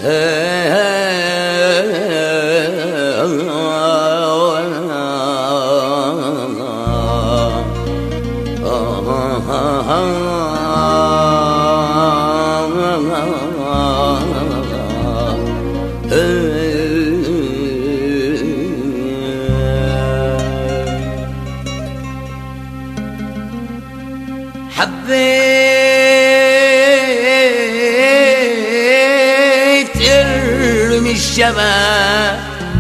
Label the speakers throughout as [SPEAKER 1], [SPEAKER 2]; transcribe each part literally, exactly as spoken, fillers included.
[SPEAKER 1] حبيت ارمي الشباب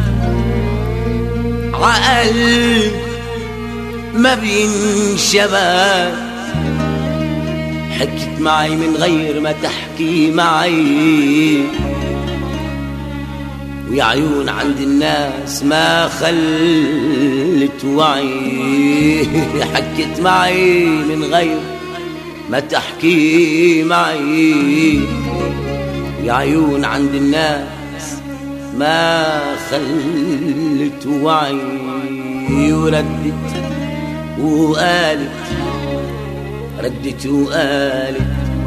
[SPEAKER 1] عقل ما بينشباب، حكيت معي من غير ما تحكي معي، ويا عيون عند الناس ما خلت وعي. حكيت معي من غير ما تحكي معي، يا عيون عند الناس ما خلت وعي. وردت وقالت ردت وقالت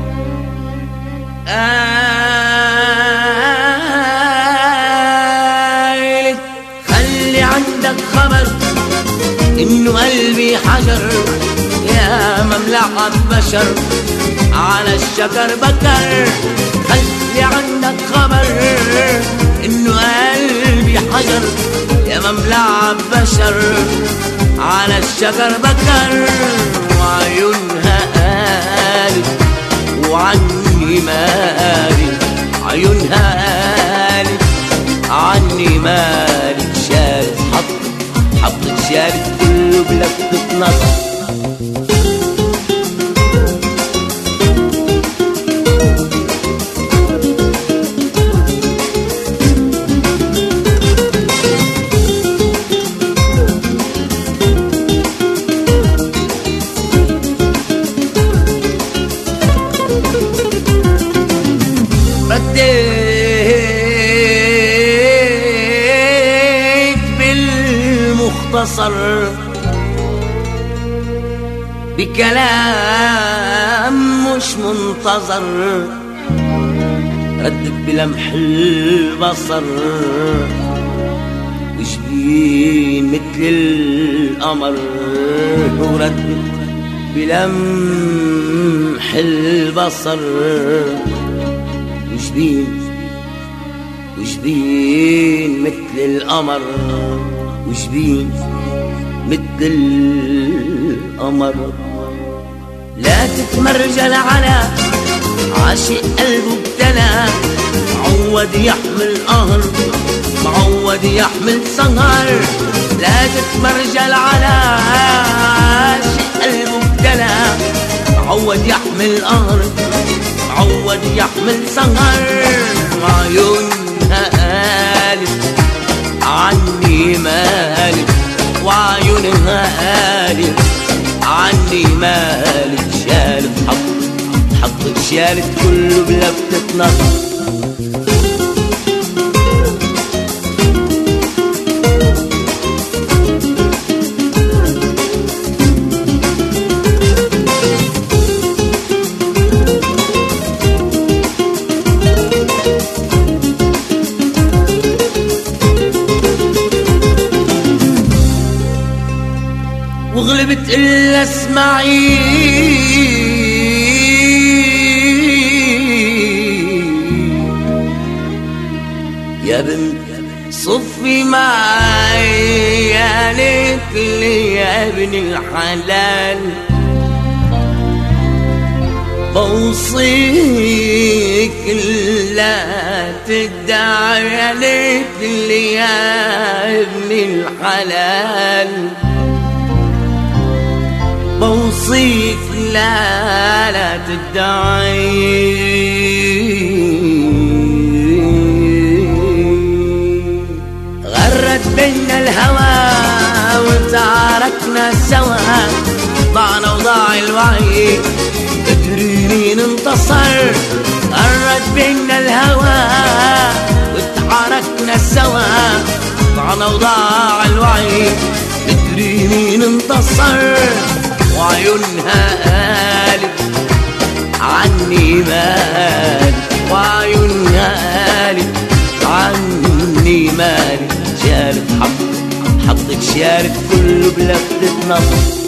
[SPEAKER 1] قالت خلي عندك خبر إنه قلبي حجر، يا مملعة بشر على الشجر بكر. خلي عندك خبر إنه قلبي حجر، يا مملعة بشر على الشجر بكر. وعيونها قالت وعني مالي، عيونها قالت عني مالي. شالت حطت حطت شالت كله بلفتة نظر. رديت بالمختصر بكلام مش منتظر، ردت بلمح البصر وجبين مثل القمر. وردت بلمح البصر وجبين وجبين مثل القمر، وجبين مثل القمر. لا تتمرجل على عاشق قلبه ابتلى، معود يحمل قهر معود يحمل سهر. لا تتمرجل على عاشق قلبه ابتلى، معود يحمل قهر معود يحمل سهر. وعيونها قالت عني مالك، وعيونها قالت عني مالك. شالت حطت حطت شالت كله بلفتة نظر. وغلبت إلا اسمعي يا بنت صفي معي، يا ليت لي يا ابن الحلال بوصيك لا تدعي، يا ليت لي يا ابن الحلال بوصيك لا لا تدعي. غرت بينا الهوى وتعاركنا سوا، ضعنا وضاع الوعي ادري مين انتصر. غرت بينا الهوى وتعاركنا سوا، ضعنا وضاع الوعي ادري مين انتصر. وعيونها قالت عني مالك، وعيونها مالي عني مالي شارك حط حطك شارك كله بلفتة نظر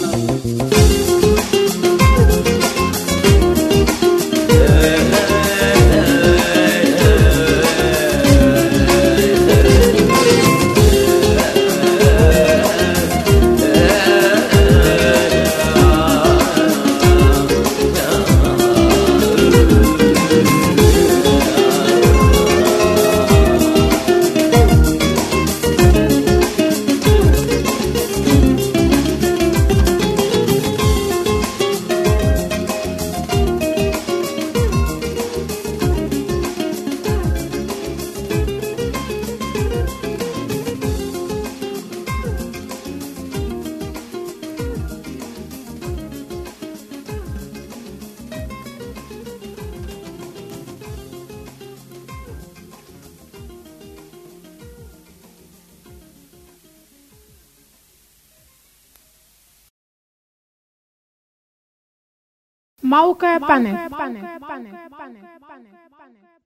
[SPEAKER 2] موقع بانل.